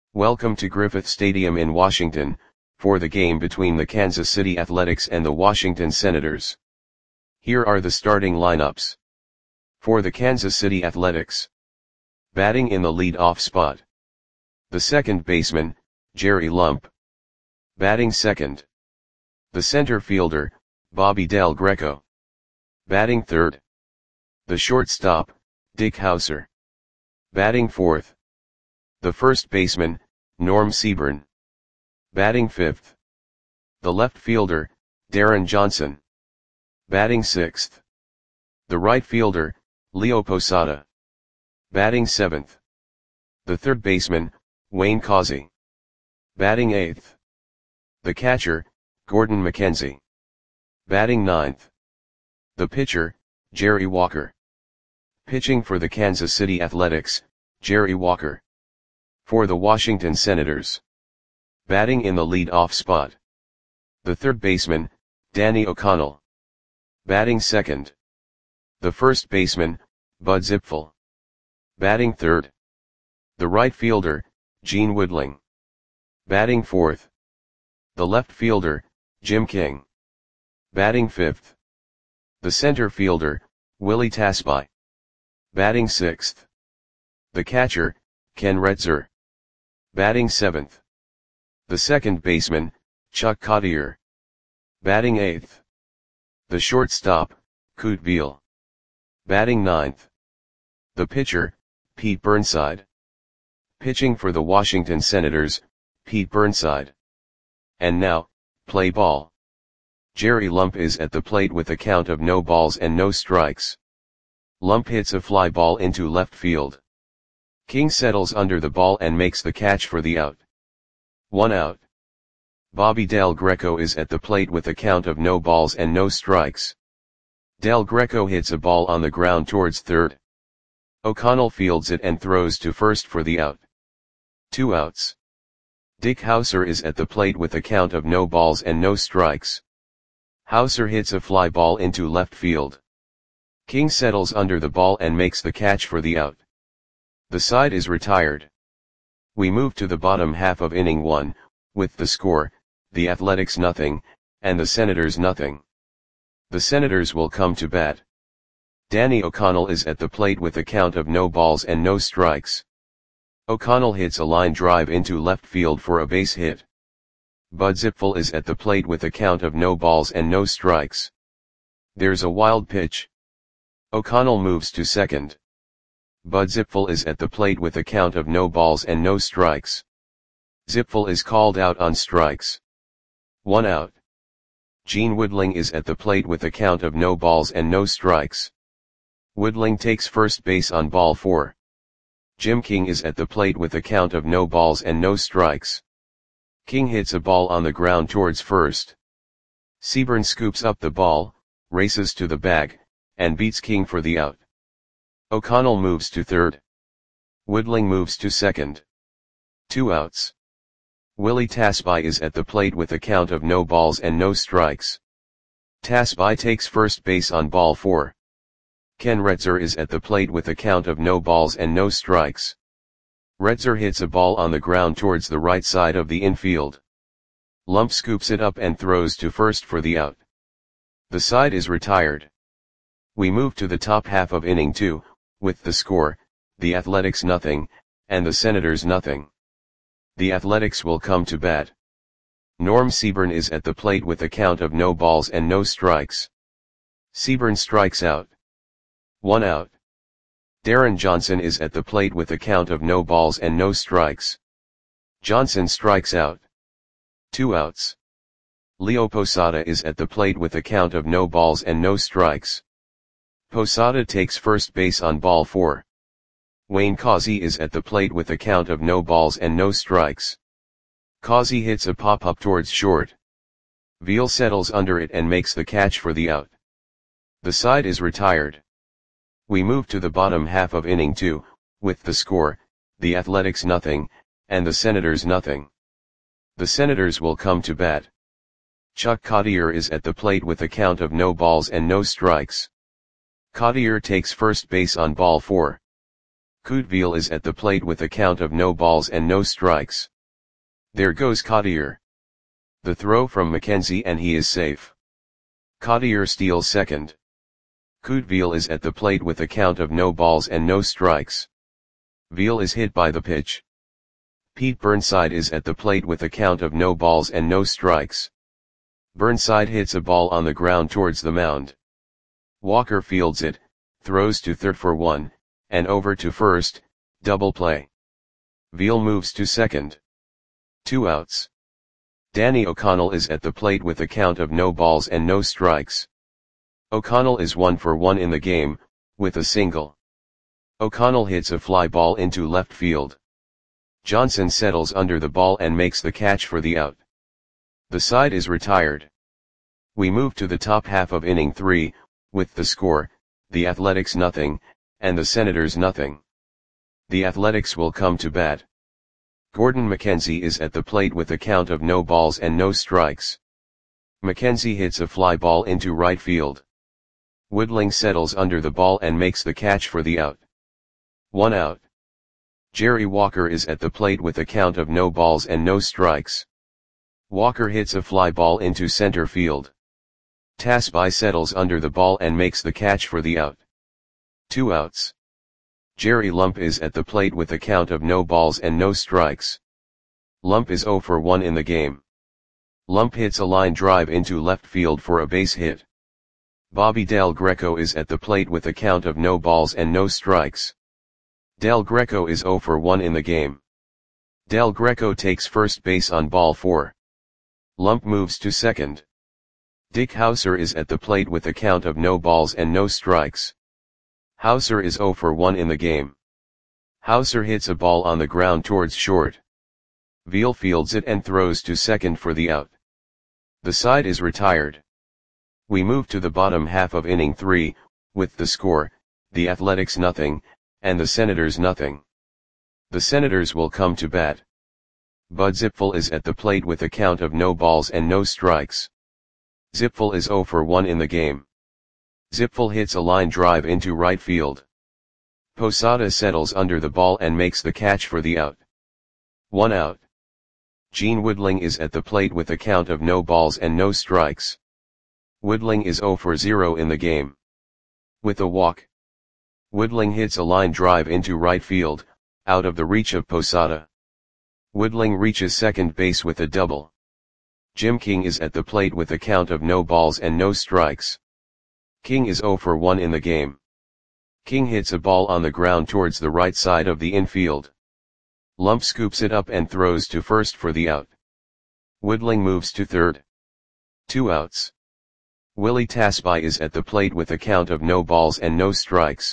Welcome to Griffith Stadium in Washington, for the game between the Kansas City Athletics and the Washington Senators. Here are the starting lineups. For the Kansas City Athletics. Batting in the lead-off spot. The second baseman, Jerry Lump. Batting second. The center fielder, Bobby Del Greco. Batting third. The shortstop, Dick Howser. Batting fourth. The first baseman, Norm Seaburn. Batting fifth. The left fielder, Darren Johnson. Batting sixth. The right fielder, Leo Posada. Batting seventh. The third baseman, Wayne Causey. Batting eighth. The catcher, Gordon McKenzie. Batting ninth. The pitcher, Jerry Walker. Pitching for the Kansas City Athletics, Jerry Walker. For the Washington Senators. Batting in the lead-off spot. The third baseman, Danny O'Connell. Batting second. The first baseman, Bud Zipfel. Batting third. The right fielder, Gene Woodling. Batting fourth. The left fielder, Jim King. Batting fifth. The center fielder, Willie Tasby. Batting sixth. The catcher, Ken Retzer. Batting seventh. The second baseman, Chuck Cottier. Batting eighth. The shortstop, Coot Veal. Batting ninth. The pitcher, Pete Burnside. Pitching for the Washington Senators, Pete Burnside. And now, play ball. Jerry Lump is at the plate with a count of no balls and no strikes. Lump hits a fly ball into left field. King settles under the ball and makes the catch for the out. 1 out. Bobby Del Greco is at the plate with a count of no balls and no strikes. Del Greco hits a ball on the ground towards third. O'Connell fields it and throws to first for the out. 2 outs. Dick Howser is at the plate with a count of no balls and no strikes. Howser hits a fly ball into left field. King settles under the ball and makes the catch for the out. The side is retired. We move to the bottom half of inning 1, with the score, the Athletics 0, and the Senators 0. The Senators will come to bat. Danny O'Connell is at the plate with a count of no balls and no strikes. O'Connell hits a line drive into left field for a base hit. Bud Zipfel is at the plate with a count of no balls and no strikes. There's a wild pitch. O'Connell moves to second. Bud Zipfel is at the plate with a count of no balls and no strikes. Zipfel is called out on strikes. 1 out. Gene Woodling is at the plate with a count of no balls and no strikes. Woodling takes first base on ball 4. Jim King is at the plate with a count of no balls and no strikes. King hits a ball on the ground towards first. Seaburn scoops up the ball, races to the bag, and beats King for the out. O'Connell moves to third. Woodling moves to second. 2 outs. Willie Tasby is at the plate with a count of no balls and no strikes. Tasby takes first base on ball 4. Ken Retzer is at the plate with a count of no balls and no strikes. Retzer hits a ball on the ground towards the right side of the infield. Lump scoops it up and throws to first for the out. The side is retired. We move to the top half of inning 2, with the score, the Athletics 0, and the Senators 0. The Athletics will come to bat. Norm Seaburn is at the plate with a count of no balls and no strikes. Seaburn strikes out. 1 out. Darren Johnson is at the plate with a count of no balls and no strikes. Johnson strikes out. 2 outs. Leo Posada is at the plate with a count of no balls and no strikes. Posada takes first base on ball 4. Wayne Causey is at the plate with a count of no balls and no strikes. Causey hits a pop-up towards short. Veal settles under it and makes the catch for the out. The side is retired. We move to the bottom half of inning 2, with the score, the Athletics 0, and the Senators 0. The Senators will come to bat. Chuck Cottier is at the plate with a count of no balls and no strikes. Cottier takes first base on ball 4. Couteville is at the plate with a count of no balls and no strikes. There goes Cottier. The throw from Mackenzie and he is safe. Cottier steals second. Couteville is at the plate with a count of no balls and no strikes. Ville is hit by the pitch. Pete Burnside is at the plate with a count of no balls and no strikes. Burnside hits a ball on the ground towards the mound. Walker fields it, throws to third for one, and over to first, double play. Ville moves to second. 2 outs. Danny O'Connell is at the plate with a count of no balls and no strikes. O'Connell is 1 for 1 in the game, with a single. O'Connell hits a fly ball into left field. Johnson settles under the ball and makes the catch for the out. The side is retired. We move to the top half of inning 3, with the score, the Athletics nothing, and the Senators nothing. The Athletics will come to bat. Gordon Mackenzie is at the plate with a count of no balls and no strikes. Mackenzie hits a fly ball into right field. Woodling settles under the ball and makes the catch for the out. 1 out. Jerry Walker is at the plate with a count of no balls and no strikes. Walker hits a fly ball into center field. Tasby settles under the ball and makes the catch for the out. 2 outs. Jerry Lump is at the plate with a count of no balls and no strikes. Lump is 0 for 1 in the game. Lump hits a line drive into left field for a base hit. Bobby Del Greco is at the plate with a count of no balls and no strikes. Del Greco is 0 for 1 in the game. Del Greco takes first base on ball 4. Lump moves to second. Dick Hauser is at the plate with a count of no balls and no strikes. Hauser is 0 for 1 in the game. Hauser hits a ball on the ground towards short. Ville fields it and throws to second for the out. The side is retired. We move to the bottom half of inning 3, with the score, the Athletics nothing, and the Senators nothing. The Senators will come to bat. Bud Zipfel is at the plate with a count of no balls and no strikes. Zipfel is 0 for 1 in the game. Zipfel hits a line drive into right field. Posada settles under the ball and makes the catch for the out. 1 out. Gene Woodling is at the plate with a count of no balls and no strikes. Woodling is 0 for 0 in the game. With a walk. Woodling hits a line drive into right field, out of the reach of Posada. Woodling reaches second base with a double. Jim King is at the plate with a count of no balls and no strikes. King is 0 for 1 in the game. King hits a ball on the ground towards the right side of the infield. Lump scoops it up and throws to first for the out. Woodling moves to third. 2 outs. Willie Tasby is at the plate with a count of no balls and no strikes.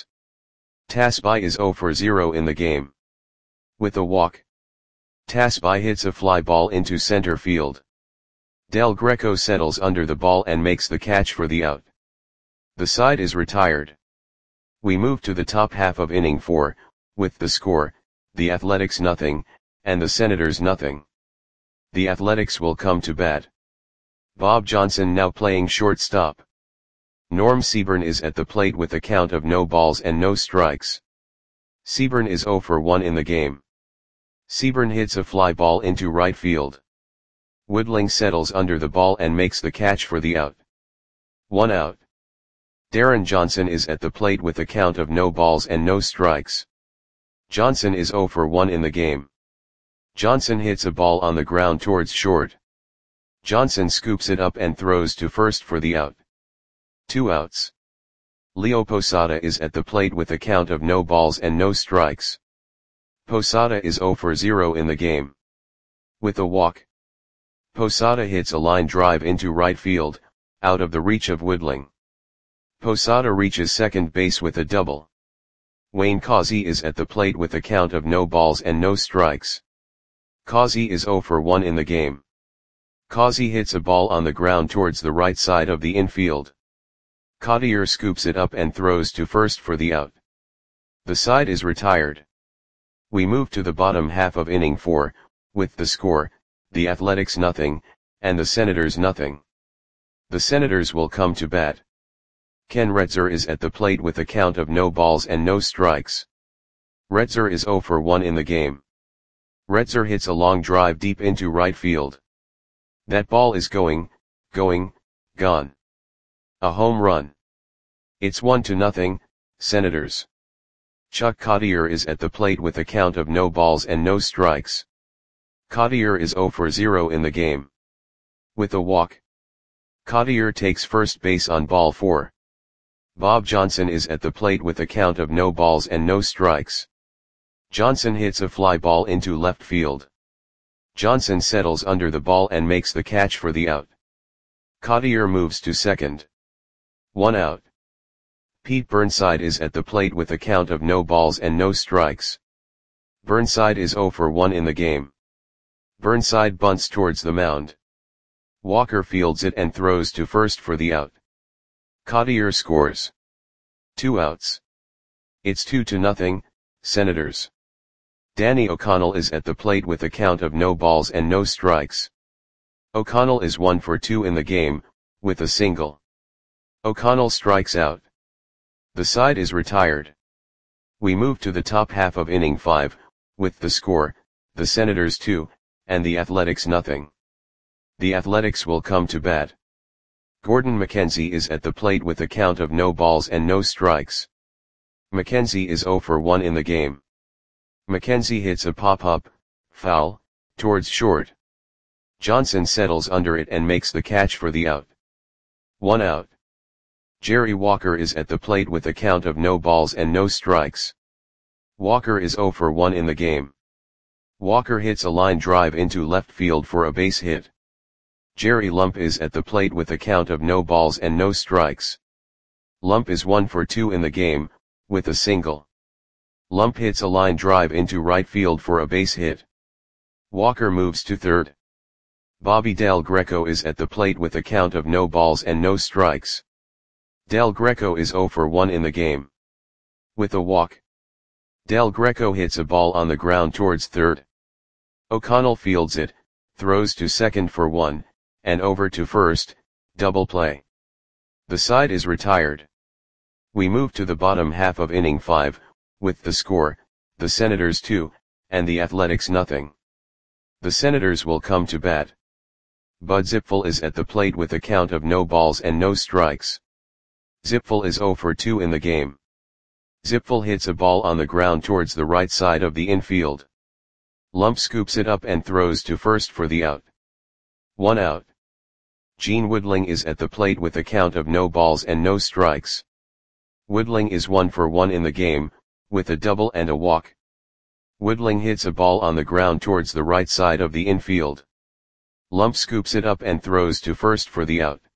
Tasby is 0 for 0 in the game. With a walk. Tasby hits a fly ball into center field. Del Greco settles under the ball and makes the catch for the out. The side is retired. We move to the top half of inning 4, with the score, the Athletics nothing, and the Senators nothing. The Athletics will come to bat. Bob Johnson now playing shortstop. Norm Seaburn is at the plate with a count of no balls and no strikes. Seaburn is 0 for 1 in the game. Seaburn hits a fly ball into right field. Woodling settles under the ball and makes the catch for the out. 1 out. Darren Johnson is at the plate with a count of no balls and no strikes. Johnson is 0 for 1 in the game. Johnson hits a ball on the ground towards short. Johnson scoops it up and throws to first for the out. 2 outs. Leo Posada is at the plate with a count of no balls and no strikes. Posada is 0 for 0 in the game. With a walk. Posada hits a line drive into right field, out of the reach of Woodling. Posada reaches second base with a double. Wayne Causey is at the plate with a count of no balls and no strikes. Causey is 0 for 1 in the game. Causey hits a ball on the ground towards the right side of the infield. Cottier scoops it up and throws to first for the out. The side is retired. We move to the bottom half of inning 4, with the score, the Athletics nothing, and the Senators nothing. The Senators will come to bat. Ken Retzer is at the plate with a count of no balls and no strikes. Retzer is 0 for 1 in the game. Retzer hits a long drive deep into right field. That ball is going, gone. A home run. It's 1-0, Senators. Chuck Cottier is at the plate with a count of no balls and no strikes. Cottier is 0 for 0 in the game. With a walk, Cottier takes first base on ball 4. Bob Johnson is at the plate with a count of no balls and no strikes. Johnson hits a fly ball into left field. Johnson settles under the ball and makes the catch for the out. Cottier moves to second. 1 out. Pete Burnside is at the plate with a count of no balls and no strikes. Burnside is 0 for 1 in the game. Burnside bunts towards the mound. Walker fields it and throws to first for the out. Cottier scores. 2 outs. It's 2-0, Senators. Danny O'Connell is at the plate with a count of no balls and no strikes. O'Connell is 1 for 2 in the game, with a single. O'Connell strikes out. The side is retired. We move to the top half of inning 5, with the score, the Senators 2, and the Athletics 0. The Athletics will come to bat. Gordon McKenzie is at the plate with a count of no balls and no strikes. McKenzie is 0 for 1 in the game. McKenzie hits a pop-up, foul, towards short. Johnson settles under it and makes the catch for the out. 1 out. Jerry Walker is at the plate with a count of no balls and no strikes. Walker is 0 for 1 in the game. Walker hits a line drive into left field for a base hit. Jerry Lump is at the plate with a count of no balls and no strikes. Lump is 1 for 2 in the game, with a single. Lump hits a line drive into right field for a base hit. Walker moves to third. Bobby Del Greco is at the plate with a count of no balls and no strikes. Del Greco is 0 for 1 in the game. With a walk, Del Greco hits a ball on the ground towards third. O'Connell fields it, throws to second for 1, and over to first, double play. The side is retired. We move to the bottom half of inning 5, with the score, the Senators 2, and the Athletics 0. The Senators will come to bat. Bud Zipfel is at the plate with a count of no balls and no strikes. Zipfel is 0 for 2 in the game. Zipfel hits a ball on the ground towards the right side of the infield. Lump scoops it up and throws to first for the out. 1 out. Gene Woodling is at the plate with a count of no balls and no strikes. Woodling is 1 for 1 in the game, with a double and a walk. Woodling hits a ball on the ground towards the right side of the infield. Lump scoops it up and throws to first for the out.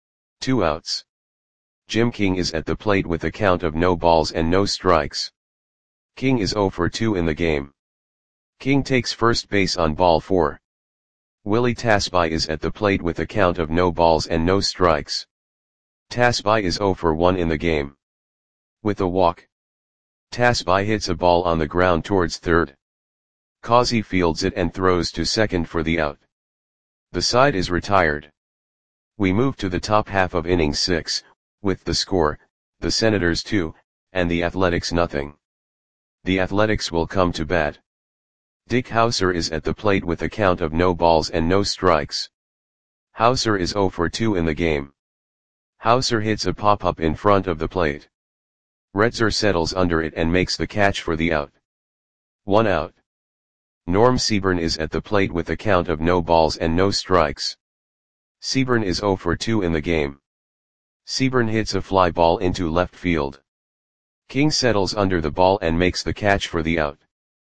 2 outs. Jim King is at the plate with a count of no balls and no strikes. King is 0 for 2 in the game. King takes first base on ball 4. Willie Tasby is at the plate with a count of no balls and no strikes. Tasby is 0 for 1 in the game. With a walk, Tasby hits a ball on the ground towards third. Causey fields it and throws to second for the out. The side is retired. We move to the top half of inning 6, with the score, the Senators 2, and the Athletics 0. The Athletics will come to bat. Dick Hauser is at the plate with a count of no balls and no strikes. Hauser is 0 for 2 in the game. Hauser hits a pop-up in front of the plate. Retzer settles under it and makes the catch for the out. 1 out. Norm Seaburn is at the plate with a count of no balls and no strikes. Seaburn is 0 for 2 in the game. Seaburn hits a fly ball into left field. King settles under the ball and makes the catch for the out.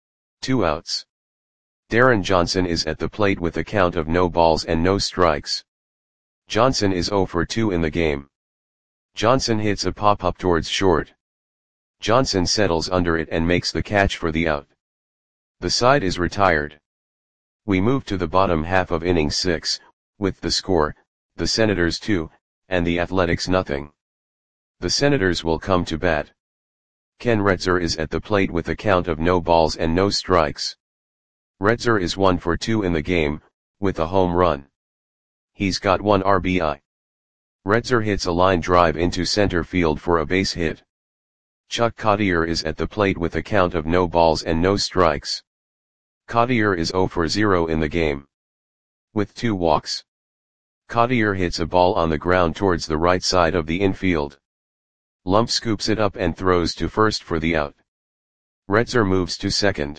2 outs. Darren Johnson is at the plate with a count of no balls and no strikes. Johnson is 0 for 2 in the game. Johnson hits a pop-up towards short. Johnson settles under it and makes the catch for the out. The side is retired. We move to the bottom half of inning 6, with the score, the Senators 2, and the Athletics 0. The Senators will come to bat. Ken Retzer is at the plate with a count of no balls and no strikes. Retzer is 1 for 2 in the game, with a home run. He's got 1 RBI. Retzer hits a line drive into center field for a base hit. Chuck Cottier is at the plate with a count of no balls and no strikes. Cottier is 0 for 0 in the game. With 2 walks. Cottier hits a ball on the ground towards the right side of the infield. Lump scoops it up and throws to first for the out. Retzer moves to second.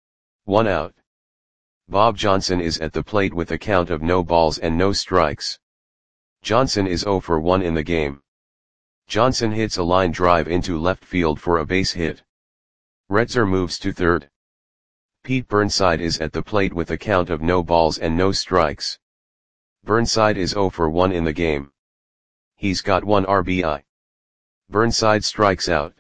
1 out. Bob Johnson is at the plate with a count of no balls and no strikes. Johnson is 0 for 1 in the game. Johnson hits a line drive into left field for a base hit. Retzer moves to third. Pete Burnside is at the plate with a count of no balls and no strikes. Burnside is 0 for 1 in the game. He's got 1 RBI. Burnside strikes out.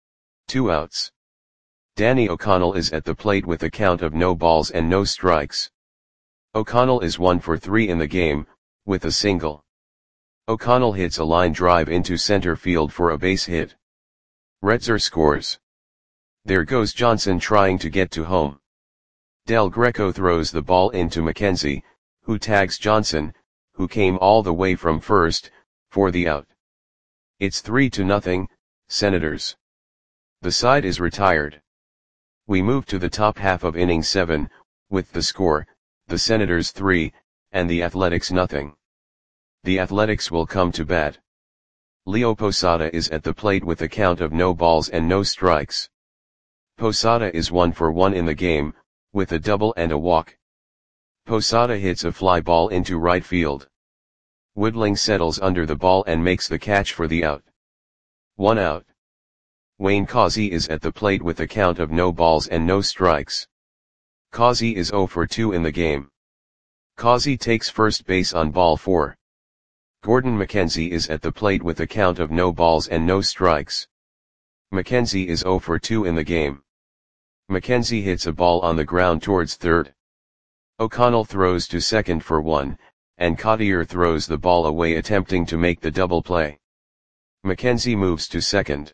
2 outs. Danny O'Connell is at the plate with a count of no balls and no strikes. O'Connell is 1 for 3 in the game, with a single. O'Connell hits a line drive into center field for a base hit. Retzer scores. There goes Johnson trying to get to home. Del Greco throws the ball into McKenzie, who tags Johnson, who came all the way from first, for the out. It's 3-0, Senators. The side is retired. We move to the top half of inning 7, with the score, the Senators 3, and the Athletics nothing. The Athletics will come to bat. Leo Posada is at the plate with a count of no balls and no strikes. Posada is 1 for 1 in the game, with a double and a walk. Posada hits a fly ball into right field. Woodling settles under the ball and makes the catch for the out. 1 out. Wayne Causey is at the plate with a count of no balls and no strikes. Causey is 0 for 2 in the game. Causey takes first base on ball 4. Gordon McKenzie is at the plate with a count of no balls and no strikes. McKenzie is 0 for 2 in the game. McKenzie hits a ball on the ground towards third. O'Connell throws to second for 1, and Cottier throws the ball away attempting to make the double play. McKenzie moves to second.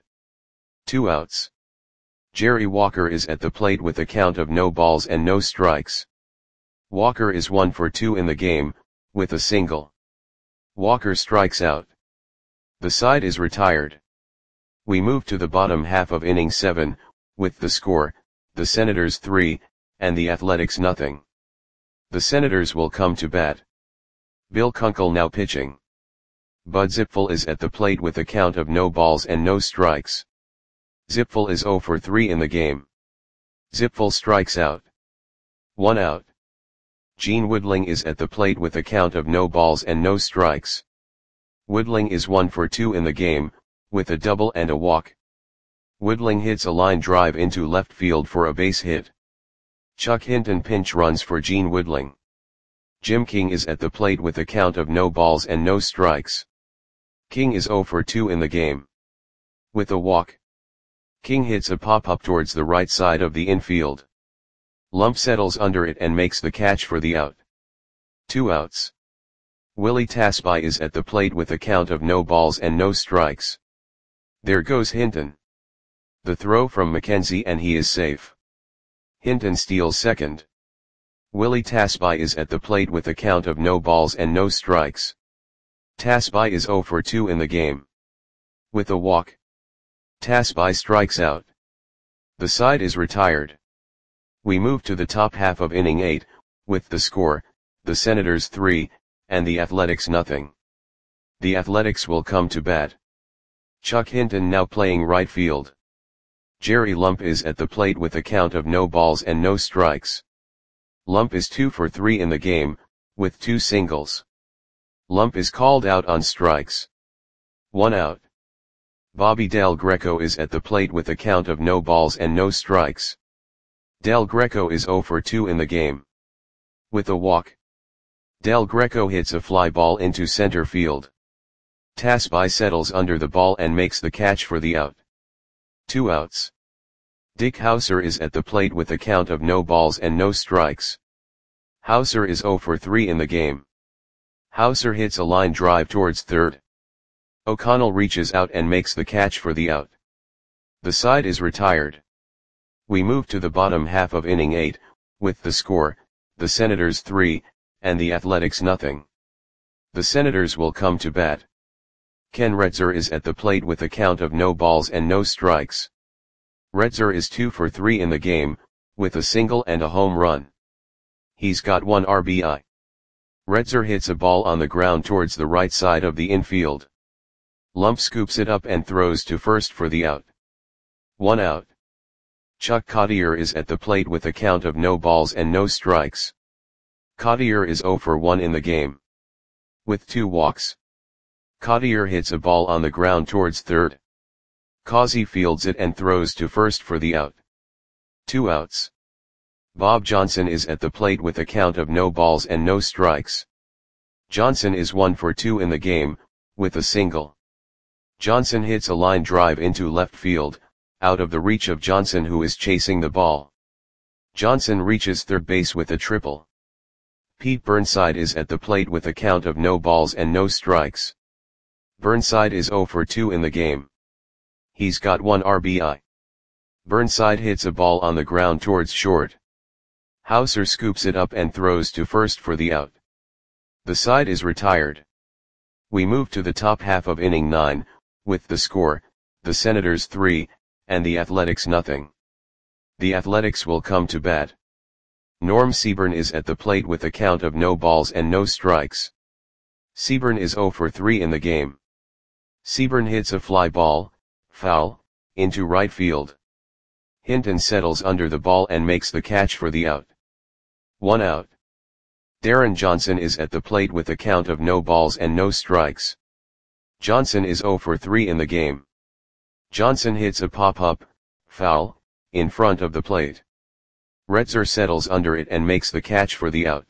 2 outs. Jerry Walker is at the plate with a count of no balls and no strikes. Walker is 1 for 2 in the game, with a single. Walker strikes out. The side is retired. We move to the bottom half of inning 7, with the score, the Senators 3, and the Athletics nothing. The Senators will come to bat. Bill Kunkel now pitching. Bud Zipfel is at the plate with a count of no balls and no strikes. Zipfel is 0 for 3 in the game. Zipfel strikes out. 1 out. Gene Woodling is at the plate with a count of no balls and no strikes. Woodling is 1 for 2 in the game, with a double and a walk. Woodling hits a line drive into left field for a base hit. Chuck Hinton pinch runs for Gene Woodling. Jim King is at the plate with a count of no balls and no strikes. King is 0 for 2 in the game. With a walk. King hits a pop-up towards the right side of the infield. Lump settles under it and makes the catch for the out. 2 outs. Willie Tasby is at the plate with a count of no balls and no strikes. There goes Hinton. The throw from McKenzie and he is safe. Hinton steals second. Willie Tasby is at the plate with a count of no balls and no strikes. Tasby is 0 for 2 in the game. With a walk. Tasby strikes out. The side is retired. We move to the top half of inning 8, with the score, the Senators 3, and the Athletics nothing. The Athletics will come to bat. Chuck Hinton now playing right field. Jerry Lump is at the plate with a count of no balls and no strikes. Lump is 2 for 3 in the game, with 2 singles. Lump is called out on strikes. 1 out. Bobby Del Greco is at the plate with a count of no balls and no strikes. Del Greco is 0 for 2 in the game. With a walk. Del Greco hits a fly ball into center field. Tasby settles under the ball and makes the catch for the out. 2 outs. Dick Hauser is at the plate with a count of no balls and no strikes. Hauser is 0 for 3 in the game. Hauser hits a line drive towards third. O'Connell reaches out and makes the catch for the out. The side is retired. We move to the bottom half of inning 8, with the score, the Senators 3, and the Athletics nothing. The Senators will come to bat. Ken Retzer is at the plate with a count of no balls and no strikes. Retzer is 2 for 3 in the game, with a single and a home run. He's got 1 RBI. Retzer hits a ball on the ground towards the right side of the infield. Lump scoops it up and throws to first for the out. 1 out. Chuck Cottier is at the plate with a count of no balls and no strikes. Cottier is 0 for 1 in the game, with 2 walks. Cottier hits a ball on the ground towards third. Causey fields it and throws to first for the out. 2 outs. Bob Johnson is at the plate with a count of no balls and no strikes. Johnson is 1 for 2 in the game, with a single. Johnson hits a line drive into left field, out of the reach of Johnson, who is chasing the ball. Johnson reaches third base with a triple. Pete Burnside is at the plate with a count of no balls and no strikes. Burnside is 0 for 2 in the game. He's got 1 RBI. Burnside hits a ball on the ground towards short. Hauser scoops it up and throws to first for the out. The side is retired. We move to the top half of inning 9, with the score, the Senators 3, and the Athletics nothing. The Athletics will come to bat. Norm Seaburn is at the plate with a count of no balls and no strikes. Seaburn is 0 for 3 in the game. Seaburn hits a fly ball, foul, into right field. Hinton settles under the ball and makes the catch for the out. 1 out. Darren Johnson is at the plate with a count of no balls and no strikes. Johnson is 0 for 3 in the game. Johnson hits a pop-up, foul, in front of the plate. Retzer settles under it and makes the catch for the out.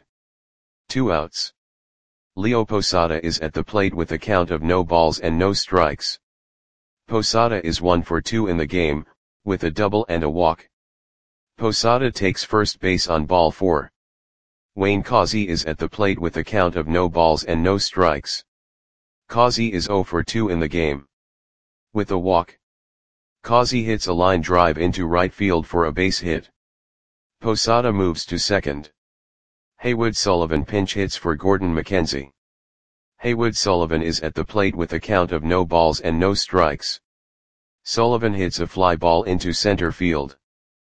2 outs. Leo Posada is at the plate with a count of no balls and no strikes. Posada is 1 for 2 in the game, with a double and a walk. Posada takes first base on ball 4. Wayne Causey is at the plate with a count of no balls and no strikes. Causey is 0 for 2 in the game, with a walk. Causey hits a line drive into right field for a base hit. Posada moves to second. Haywood Sullivan pinch hits for Gordon McKenzie. Haywood Sullivan is at the plate with a count of no balls and no strikes. Sullivan hits a fly ball into center field.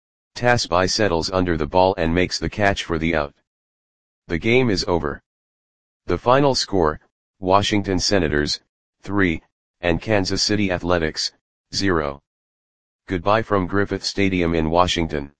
Tasby settles under the ball and makes the catch for the out. The game is over. The final score, Washington Senators, 3, and Kansas City Athletics, 0. Goodbye from Griffith Stadium in Washington.